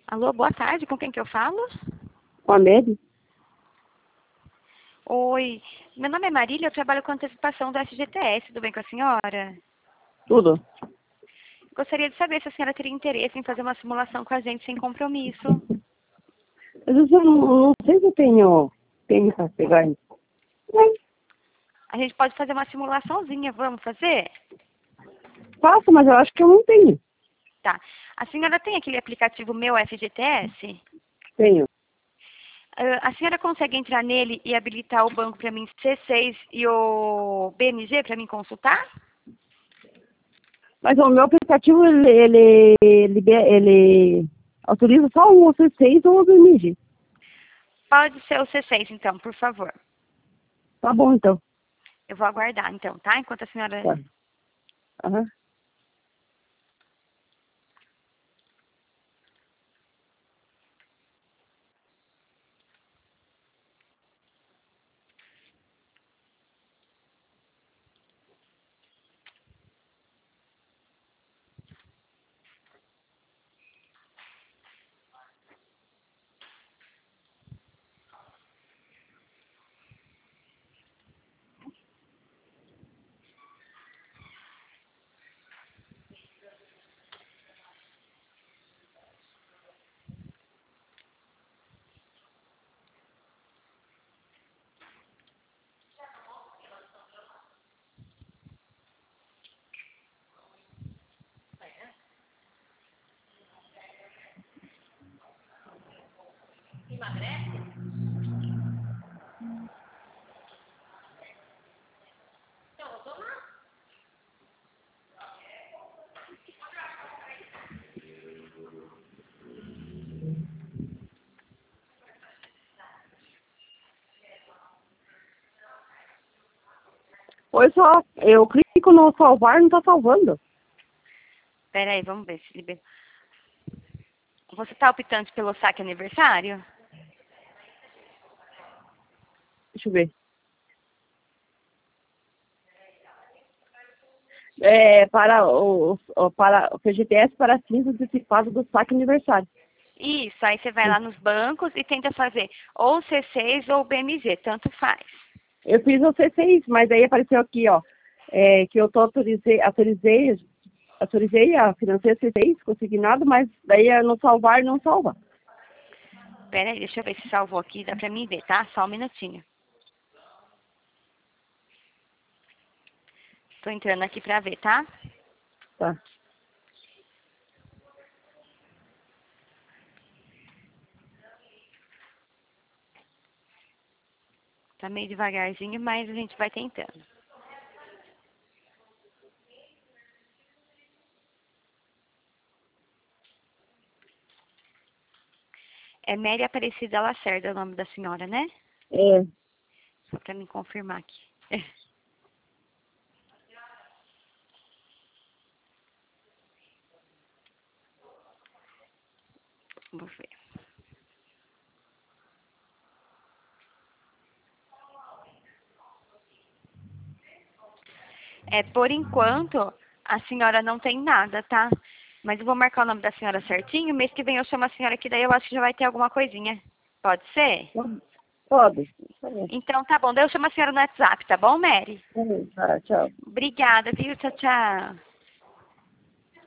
Alô, boa tarde, com quem que eu falo? Com a Mary? Oi, meu nome é Marília, eu trabalho com antecipação do FGTS, tudo bem com a senhora? Tudo. Gostaria de saber se a senhora teria interesse em fazer uma simulação com a gente sem compromisso. Às vezes eu não sei se eu tenho para pegar isso. A gente pode fazer uma simulaçãozinha, vamos fazer? Faço, mas eu acho que eu não tenho. Tá. A senhora tem aquele aplicativo Meu FGTS? Tenho. A senhora consegue entrar nele e habilitar o banco para mim C6 e o BMG para mim consultar? Mas o meu aplicativo, ele autoriza só um, o C6 ou o BMG. Pode ser o C6, então, por favor. Tá bom, então. Eu vou aguardar, então, tá? Enquanto a senhora... Tá. Aham. Foi só, eu clico no salvar, não tá salvando. Pera aí, vamos ver se libera. Você tá optando pelo saque aniversário? Deixa eu ver. Para o FGTS para fins antecipados do saque aniversário. Isso, aí você vai lá nos bancos e tenta fazer ou C6 ou BMG, tanto faz. Eu fiz o C6, mas aí apareceu aqui, ó, que eu autorizei a financeira C6, consignado, mas daí é no salvar não salva. Pera aí, deixa eu ver se salvou aqui, dá pra mim ver, tá? Só um minutinho. Tô entrando aqui pra ver, tá? Tá. Tá meio devagarzinho, mas a gente vai tentando. É Mary Aparecida Lacerda o nome da senhora, né? É, Só pra me confirmar aqui. Vou ver. Por enquanto, a senhora não tem nada, tá? Mas eu vou marcar o nome da senhora certinho. Mês que vem eu chamo a senhora aqui, daí eu acho que já vai ter alguma coisinha. Pode ser? pode. Tá bom. Então tá bom, daí eu chamo a senhora no WhatsApp, tá bom, Mary? Tá, tchau. Obrigada, viu? Tchau, tchau.